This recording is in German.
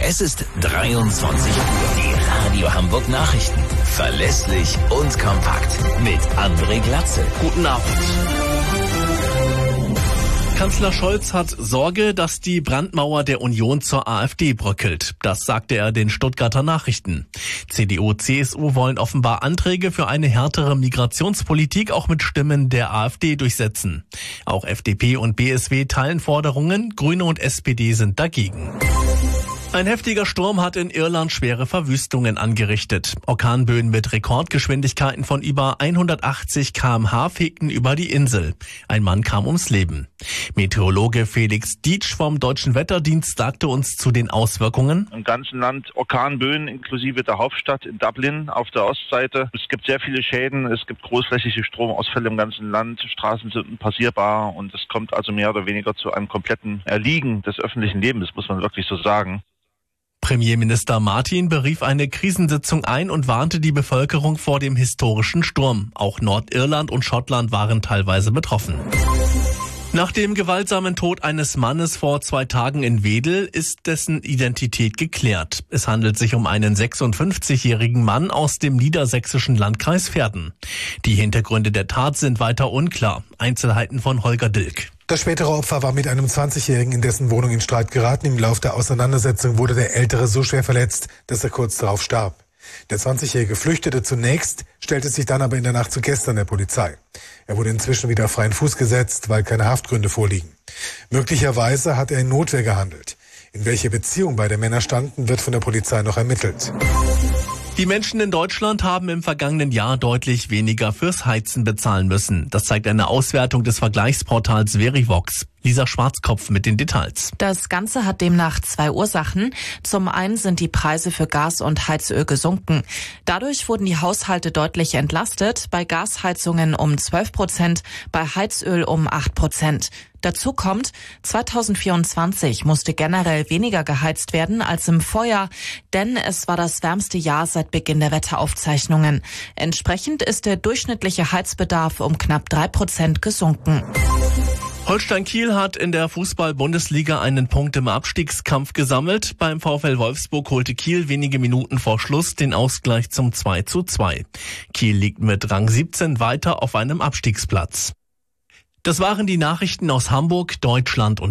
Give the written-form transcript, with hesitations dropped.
Es ist 23 Uhr. Die Radio Hamburg Nachrichten. Verlässlich und kompakt. Mit André Glatze. Guten Abend. Kanzler Scholz hat Sorge, dass die Brandmauer der Union zur AfD bröckelt. Das sagte er den Stuttgarter Nachrichten. CDU, CSU wollen offenbar Anträge für eine härtere Migrationspolitik auch mit Stimmen der AfD durchsetzen. Auch FDP und BSW teilen Forderungen, Grüne und SPD sind dagegen. Ein heftiger Sturm hat in Irland schwere Verwüstungen angerichtet. Orkanböen mit Rekordgeschwindigkeiten von über 180 km/h fegten über die Insel. Ein Mann kam ums Leben. Meteorologe Felix Dietsch vom Deutschen Wetterdienst sagte uns zu den Auswirkungen. Im ganzen Land Orkanböen inklusive der Hauptstadt in Dublin auf der Ostseite. Es gibt sehr viele Schäden, es gibt großflächige Stromausfälle im ganzen Land, Straßen sind unpassierbar und es kommt also mehr oder weniger zu einem kompletten Erliegen des öffentlichen Lebens, muss man wirklich so sagen. Premierminister Martin berief eine Krisensitzung ein und warnte die Bevölkerung vor dem historischen Sturm. Auch Nordirland und Schottland waren teilweise betroffen. Nach dem gewaltsamen Tod eines Mannes vor 2 Tagen in Wedel ist dessen Identität geklärt. Es handelt sich um einen 56-jährigen Mann aus dem niedersächsischen Landkreis Verden. Die Hintergründe der Tat sind weiter unklar. Einzelheiten von Holger Dilk. Das spätere Opfer war mit einem 20-Jährigen in dessen Wohnung in Streit geraten. Im Lauf der Auseinandersetzung wurde der Ältere so schwer verletzt, dass er kurz darauf starb. Der 20-Jährige flüchtete zunächst, stellte sich dann aber in der Nacht zu gestern der Polizei. Er wurde inzwischen wieder auf freien Fuß gesetzt, weil keine Haftgründe vorliegen. Möglicherweise hat er in Notwehr gehandelt. In welche Beziehung beide Männer standen, wird von der Polizei noch ermittelt. Die Menschen in Deutschland haben im vergangenen Jahr deutlich weniger fürs Heizen bezahlen müssen. Das zeigt eine Auswertung des Vergleichsportals Verivox. Lisa Schwarzkopf mit den Details. Das Ganze hat demnach 2 Ursachen. Zum einen sind die Preise für Gas und Heizöl gesunken. Dadurch wurden die Haushalte deutlich entlastet, bei Gasheizungen um 12%, bei Heizöl um 8%. Dazu kommt, 2024 musste generell weniger geheizt werden als im Vorjahr, denn es war das wärmste Jahr seit Beginn der Wetteraufzeichnungen. Entsprechend ist der durchschnittliche Heizbedarf um knapp 3% gesunken. Holstein Kiel hat in der Fußball-Bundesliga einen Punkt im Abstiegskampf gesammelt. Beim VfL Wolfsburg holte Kiel wenige Minuten vor Schluss den Ausgleich zum 2:2. Kiel liegt mit Rang 17 weiter auf einem Abstiegsplatz. Das waren die Nachrichten aus Hamburg, Deutschland und